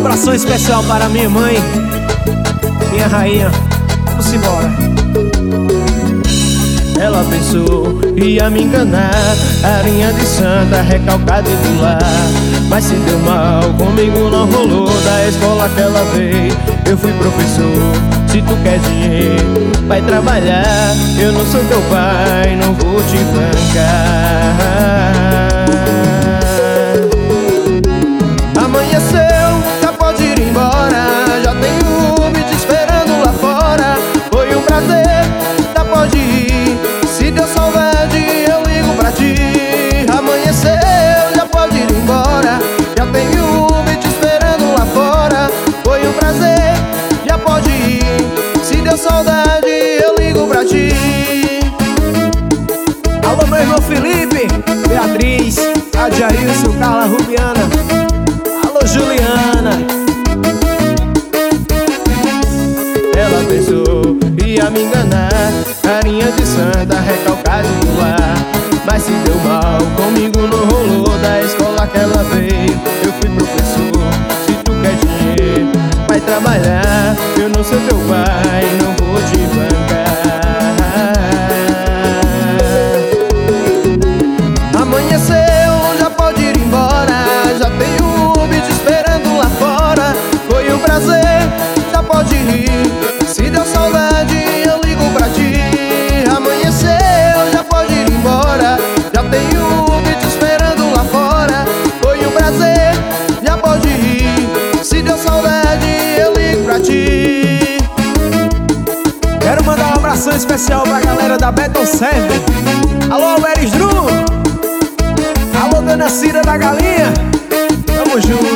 abração especial para minha mãe, minha rainha. Vamos embora. Ela pensou que ia me enganar, rainha de santa, recalcada e do lar. Mas se deu mal, comigo não rolou. Da escola que ela veio, eu fui professor. Se tu quer dinheiro, vai trabalhar. Eu não sou teu pai, não vou te bancar. Amanheceu, já pode ir embora. Já tem Uber te esperando lá fora. Foi um prazer, já pode ir. Se deu saudade, eu ligo pra ti. Amanheceu, já pode ir embora. Já tem Uber te esperando lá fora. Foi um prazer, já pode ir. Se deu saudade, eu ligo pra ti. Alô, meu irmão Felipe, Beatriz, Adjailson, Carla, Rubiana. Alô, Juliana. Ela pensou que ia me enganar, carinha de santa, recalcada e do lar. Mas se deu mal, comigo não rolou. Da escola que ela veio, eu fui professor. Se tu quer dinheiro, vai trabalhar. Eu não sou teu pai, não vou te bancar. Amanheceu, já pode ir embora. Já tem Uber te esperando lá fora. Foi um prazer, já pode ir. Se deu saudade, eu ligo pra ti. Amanheceu, já pode ir embora. Já tem Uber te esperando lá fora. Foi um prazer, já pode ir. Se deu saudade, eu ligo pra ti. Quero mandar um abração especial pra galera da Beton Server. Alô, Alberes Drum. Alô, Dona Cida da Galinha. Tamo junto.